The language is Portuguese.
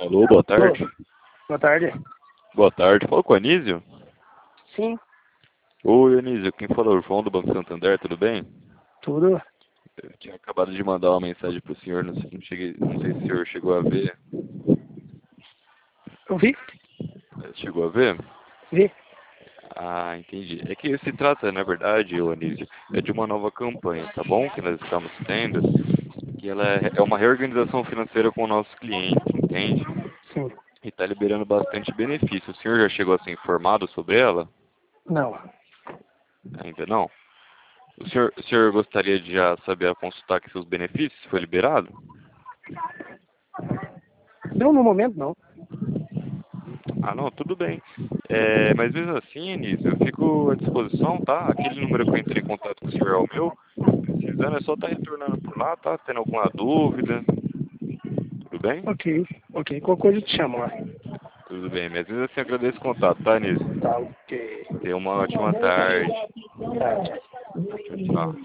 Alô, boa Alô, tarde. boa tarde. Boa tarde. Fala com o Anísio? Sim, Oi, Anísio. Quem fala é o João do Banco Santander, tudo bem? tudo. Eu tinha acabado de mandar uma mensagem pro senhor, não sei se o senhor chegou a ver. Eu vi? Chegou a ver? Vi. Ah, entendi. É que se trata, na verdade, ô Anísio, é de uma nova campanha, tá bom? Que nós estamos tendo, que ela é uma reorganização financeira com o nosso cliente, entende? Sim. E está liberando bastante benefício. O senhor já chegou a ser informado sobre ela? Não. Ainda não? O senhor gostaria de já saber a consultar que seus benefícios foi liberado? Não, no momento não. Ah, não, tudo bem. Mas mesmo assim, Anísio, eu fico à disposição, tá? Aquele número que eu entrei em contato com o senhor é o meu. Precisando, é só estar retornando por lá, tá? Tendo alguma dúvida. Tudo bem? Ok, ok. Qualquer coisa eu te chamo lá. Tudo bem. Mas mesmo assim, eu agradeço o contato, tá, Anísio? Tá, ok. Tenha uma ótima tarde. Tá, tchau. Tchau, tchau.